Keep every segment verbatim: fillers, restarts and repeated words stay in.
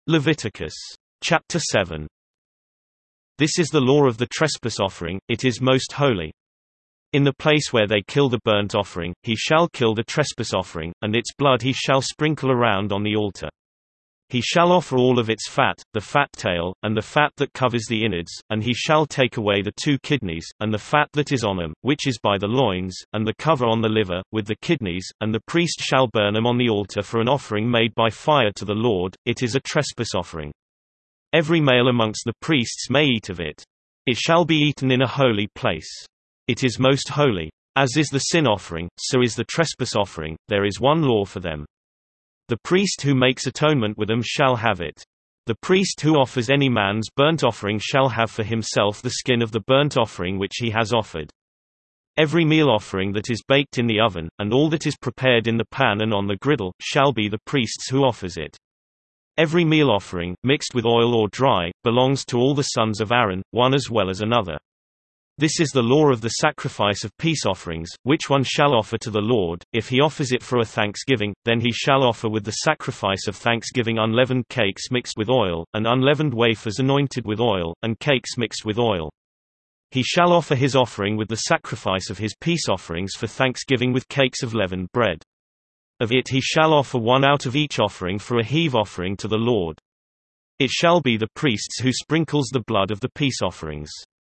Leviticus. Chapter seven. This is the law of the trespass offering, it is most holy. In the place where they kill the burnt offering, he shall kill the trespass offering, and its blood he shall sprinkle around on the altar. He shall offer all of its fat, the fat tail, and the fat that covers the innards, and he shall take away the two kidneys, and the fat that is on them, which is by the loins, and the cover on the liver, with the kidneys, and the priest shall burn them on the altar for an offering made by fire to the Lord, it is a trespass offering. Every male amongst the priests may eat of it. It shall be eaten in a holy place. It is most holy. As is the sin offering, so is the trespass offering, there is one law for them. The priest who makes atonement with them shall have it. The priest who offers any man's burnt offering shall have for himself the skin of the burnt offering which he has offered. Every meal offering that is baked in the oven, and all that is prepared in the pan and on the griddle, shall be the priest's who offers it. Every meal offering, mixed with oil or dry, belongs to all the sons of Aaron, one as well as another. This is the law of the sacrifice of peace offerings, which one shall offer to the Lord. If he offers it for a thanksgiving, then he shall offer with the sacrifice of thanksgiving unleavened cakes mixed with oil, and unleavened wafers anointed with oil, and cakes mixed with oil. He shall offer his offering with the sacrifice of his peace offerings for thanksgiving with cakes of leavened bread. Of it he shall offer one out of each offering for a heave offering to the Lord. It shall be the priest's who sprinkles the blood of the peace offerings.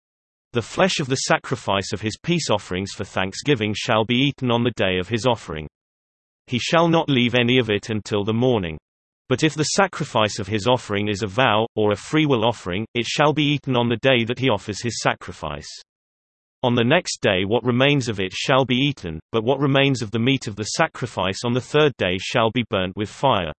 The flesh of the sacrifice of his peace offerings for thanksgiving shall be eaten on the day of his offering. He shall not leave any of it until the morning. But if the sacrifice of his offering is a vow, or a freewill offering, it shall be eaten on the day that he offers his sacrifice. On the next day what remains of it shall be eaten, but what remains of the meat of the sacrifice on the third day shall be burnt with fire.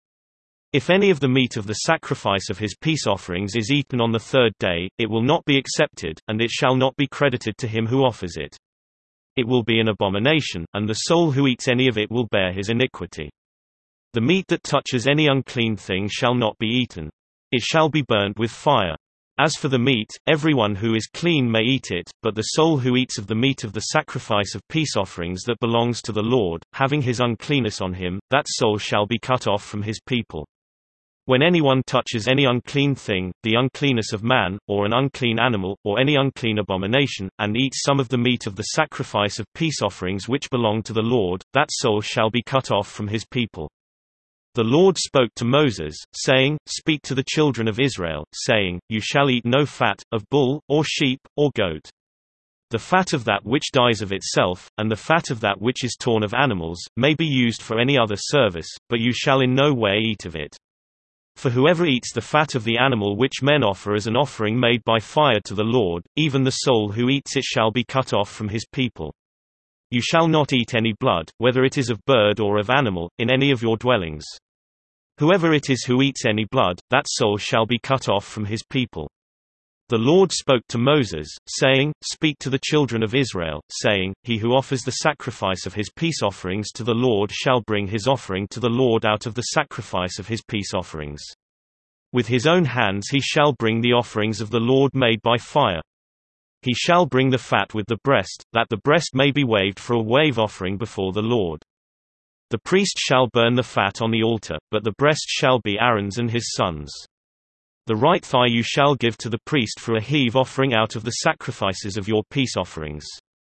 If any of the meat of the sacrifice of his peace offerings is eaten on the third day, it will not be accepted, and it shall not be credited to him who offers it. It will be an abomination, and the soul who eats any of it will bear his iniquity. The meat that touches any unclean thing shall not be eaten. It shall be burnt with fire. As for the meat, everyone who is clean may eat it, but the soul who eats of the meat of the sacrifice of peace offerings that belongs to the Lord, having his uncleanness on him, that soul shall be cut off from his people. When anyone touches any unclean thing, the uncleanness of man, or an unclean animal, or any unclean abomination, and eats some of the meat of the sacrifice of peace offerings which belong to the Lord, that soul shall be cut off from his people. The Lord spoke to Moses, saying, Speak to the children of Israel, saying, You shall eat no fat, of bull, or sheep, or goat. The fat of that which dies of itself, and the fat of that which is torn of animals, may be used for any other service, but you shall in no way eat of it. For whoever eats the fat of the animal which men offer as an offering made by fire to the Lord, even the soul who eats it shall be cut off from his people. You shall not eat any blood, whether it is of bird or of animal, in any of your dwellings. Whoever it is who eats any blood, that soul shall be cut off from his people. The Lord spoke to Moses, saying, Speak to the children of Israel, saying, He who offers the sacrifice of his peace offerings to the Lord shall bring his offering to the Lord out of the sacrifice of his peace offerings. With his own hands he shall bring the offerings of the Lord made by fire. He shall bring the fat with the breast, that the breast may be waved for a wave offering before the Lord. The priest shall burn the fat on the altar, but the breast shall be Aaron's and his sons'. The right thigh you shall give to the priest for a heave offering out of the sacrifices of your peace offerings.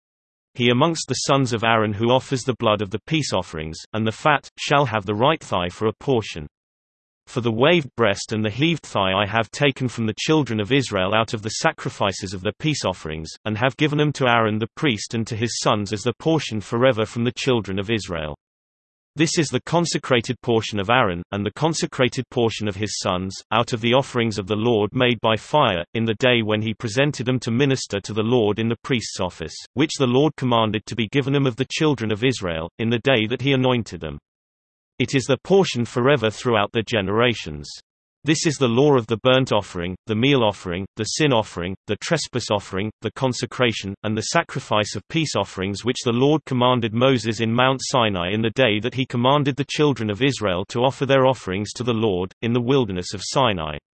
He amongst the sons of Aaron who offers the blood of the peace offerings, and the fat, shall have the right thigh for a portion. For the waved breast and the heaved thigh I have taken from the children of Israel out of the sacrifices of their peace offerings, and have given them to Aaron the priest and to his sons as their portion forever from the children of Israel. This is the consecrated portion of Aaron, and the consecrated portion of his sons, out of the offerings of the Lord made by fire, in the day when he presented them to minister to the Lord in the priest's office, which the Lord commanded to be given them of the children of Israel, in the day that he anointed them. It is their portion forever throughout their generations. This is the law of the burnt offering, the meal offering, the sin offering, the trespass offering, the consecration, and the sacrifice of peace offerings which the Lord commanded Moses in Mount Sinai in the day that he commanded the children of Israel to offer their offerings to the Lord, in the wilderness of Sinai.